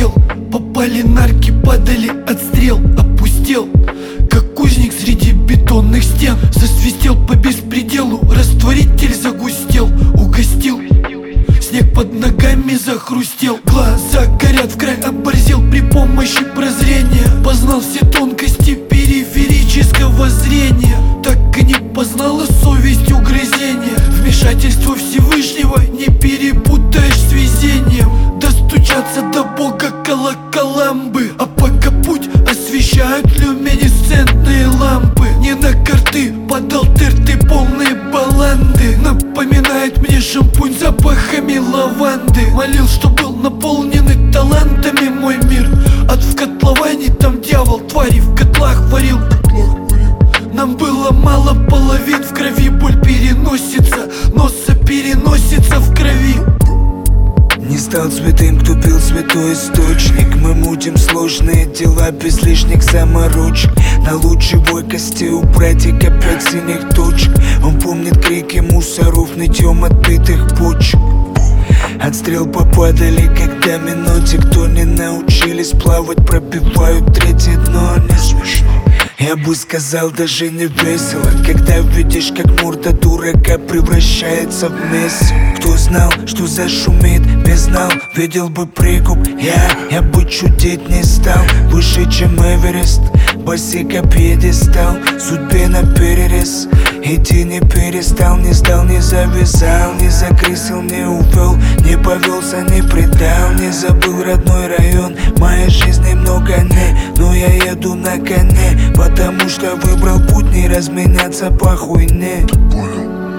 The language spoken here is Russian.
хотел. Попали нарки, падали, отстрел опустел, как кузник среди бетонных стен. Засвистел по беспределу, растворитель загустел. Угостил, снег под ногами захрустел. Глаза горят, в край оборзел при помощи прозрения. Познал все тонкости периферического зрения. Так и не познала совесть угрызения. Вмешательство Всевышнего не перепутаешь с везением. Достучаться до Бога колоколамбы, а пока путь освещают люминесцентные лампы. Не на карты подал ты полные баланды. Напоминает мне шампунь запахами лаванды. Молил, что был наполненный талантами мой мир. Ад в котловане, там дьявол твари в котлах варил. Нам было мало половин, в крови боль переносится, носа переносится в крови. Не стал святым, кто пил святой источник. Мы мутим сложные дела без лишних заморочек. На лучевой кости у братика 5 синих точек. Он помнит крики мусоров, нытьем отбитых почек. Отстрел попадали, когда минуте. Кто не научились плавать, пробивают третье дно. Не смешно, я бы сказал, даже не весело, когда видишь, как морда дурака превращается в месиво. Кто знал, что зашумит, без знал, видел бы прикуп. Я бы чудить не стал, выше, чем Эверест. Босика пьедестал, судьбе на перерез. Иди не перестал, не сдал, не завязал, не закрысил, не увел, не повелся, не предал, не забыл родной район. В моей жизни много не, но я еду на коне, потому что выбрал путь не разменяться по хуйне. Ты понял?